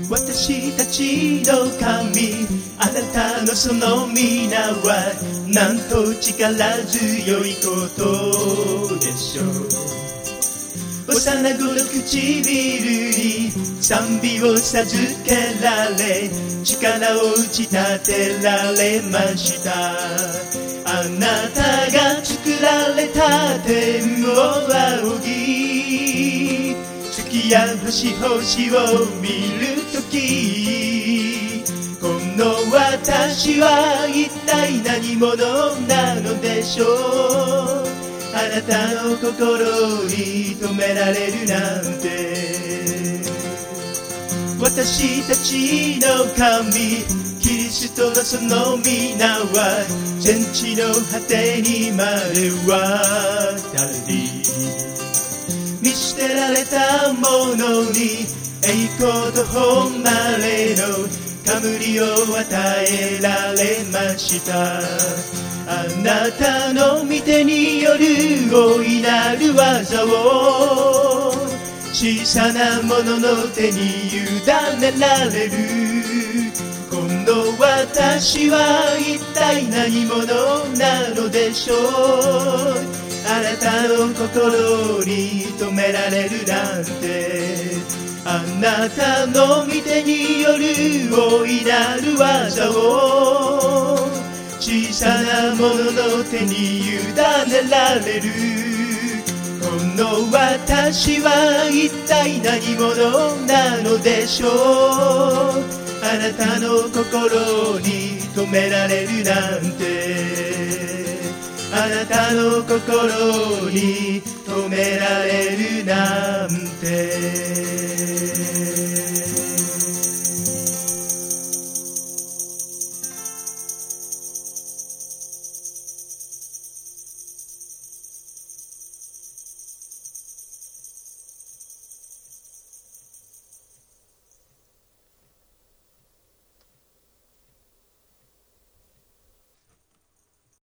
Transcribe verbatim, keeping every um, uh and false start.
私たちの神、あなたのその皆はなんと力強いことでしょう。幼子の唇に賛美を授けられ、力を打ち立てられました。あなたが作られた天を仰ぎ、月や星々を見るとき、この私は一体何者なのでしょう。あなたの心に留められるなんて。私たちの神、キリストのその皆は全地の果てにまで渡り、見捨てられた者に栄光と誉れの冠を与えられました。あなたの御手による大いなる技を小さな者の手に委ねられる。この私は一体何者なのでしょう。あなたの心に留められるなんて。あなたの御手による大いなる技を小さな者の手に委ねられる。この私は一体何者なのでしょう。あなたの心に留められるなんて。あなたの心に留められるなんて。